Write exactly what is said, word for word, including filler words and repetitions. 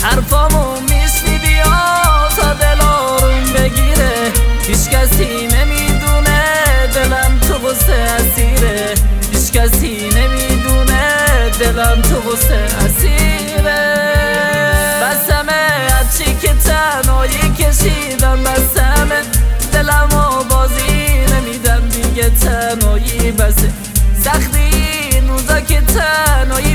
حرفامو میشنیدی تا دل آروم بگیره. هیچ کسی نمیدونه دلم تو غصه اسیره. هیچ کسی نمیدونه دلم تو غصه اسیره. بسمه هرچی که تنهایی کشیدم، بسمه دلمو بازی نمیدم دیگه، تنهایی بسه سختی این روزا که تنهایی